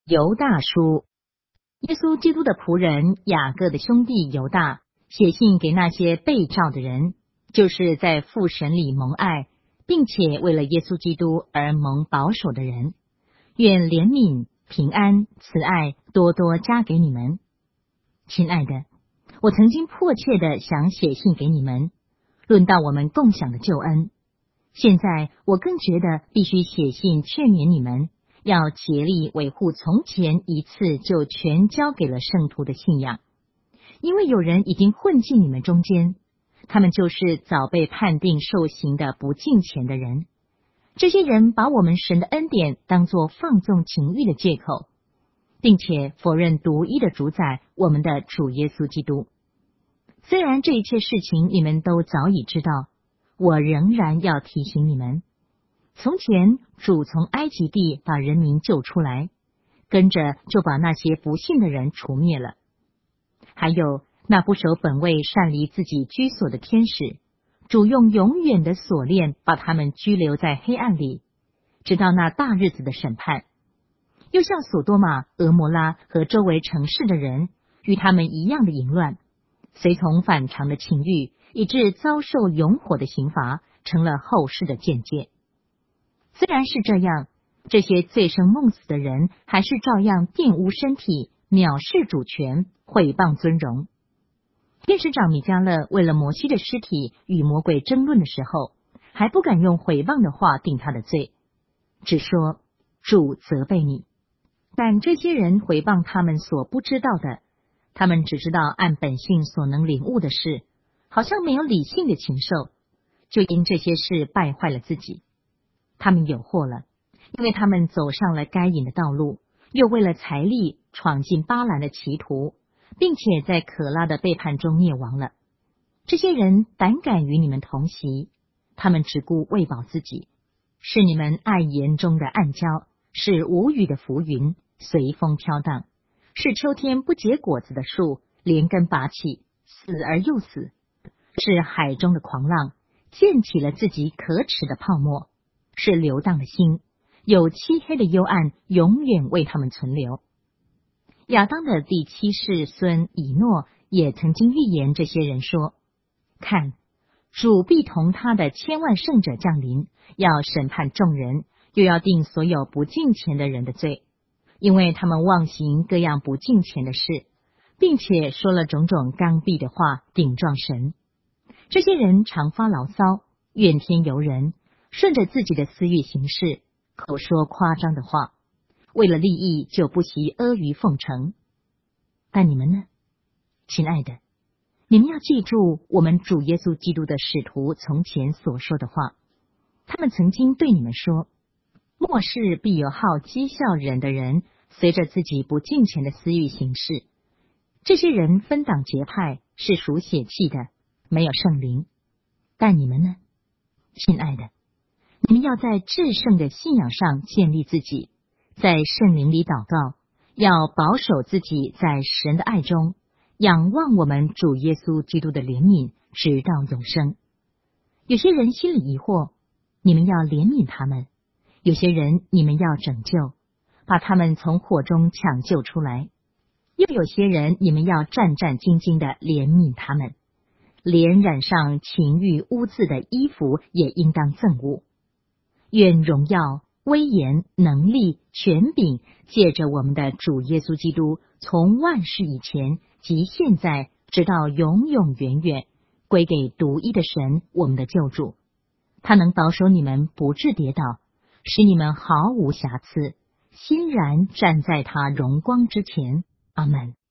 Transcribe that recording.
犹大书。耶稣基督的仆人雅各的兄弟犹大写信给那些被召的人，就是在父神里蒙爱，并且为了耶稣基督而蒙保守的人，愿怜悯、平安、慈爱多多加给你们。亲爱的，我曾经迫切的想写信给你们，论到我们共享的救恩。现在我更觉得必须写信劝勉你们，要竭力维护从前一次就全交给了圣徒的信仰，因为有人已经混进你们中间，他们就是早被判定受刑的不敬虔的人。这些人把我们神的恩典当作放纵情欲的借口，并且否认独一的主宰我们的主耶稣基督。虽然这一切事情你们都早已知道，我仍然要提醒你们，从前主从埃及地把人民救出来，跟着就把那些不信的人除灭了。还有那不守本位擅离自己居所的天使，主用永远的锁链把他们拘留在黑暗里，直到那大日子的审判。又像索多玛、俄摩拉和周围城市的人，与他们一样的淫乱，随从反常的情欲，以致遭受永火的刑罚，成了后世的鉴戒。虽然是这样，这些醉生梦死的人还是照样玷污身体，藐视主权，毁谤尊荣。天使长米迦勒为了摩西的尸体与魔鬼争论的时候，还不敢用毁谤的话定他的罪，只说主责备你。但这些人毁谤他们所不知道的，他们只知道按本性所能领悟的事，好像没有理性的禽兽，就因这些事败坏了自己。他们有祸了，因为他们走上了该隐的道路，又为了财力闯进巴兰的歧途，并且在可拉的背叛中灭亡了。这些人胆敢与你们同席，他们只顾喂饱自己，是你们爱盐中的暗礁，是无雨的浮云，随风飘荡，是秋天不结果子的树，连根拔起，死而又死，是海中的狂浪，溅起了自己可耻的泡沫，是流荡的心，有漆黑的幽暗永远为他们存留。亚当的第七世孙以诺也曾经预言这些人说，看，主必同他的千万圣者降临，要审判众人，又要定所有不敬虔的人的罪，因为他们妄行各样不敬虔的事，并且说了种种刚愎的话，顶撞神。这些人常发牢骚，怨天尤人，顺着自己的私欲行事，口说夸张的话，为了利益就不惜阿谀奉承。但你们呢？亲爱的，你们要记住我们主耶稣基督的使徒从前所说的话。他们曾经对你们说，末世必有好讥笑人的人，随着自己不敬虔的私欲行事。这些人分党结派，是属血气的，没有圣灵。但你们呢？亲爱的，你们要在至圣的信仰上建立自己，在圣灵里祷告，要保守自己在神的爱中，仰望我们主耶稣基督的怜悯，直到永生。有些人心里疑惑，你们要怜悯他们；有些人你们要拯救，把他们从火中抢救出来；又有些人你们要战战兢兢的怜悯他们，连染上情欲污渍的衣服也应当憎恶。愿荣耀、威严、能力、权柄借着我们的主耶稣基督，从万世以前及现在直到永永远远，归给独一的神，我们的救主。他能保守你们不致跌倒，使你们毫无瑕疵，欣然站在他荣光之前。阿们。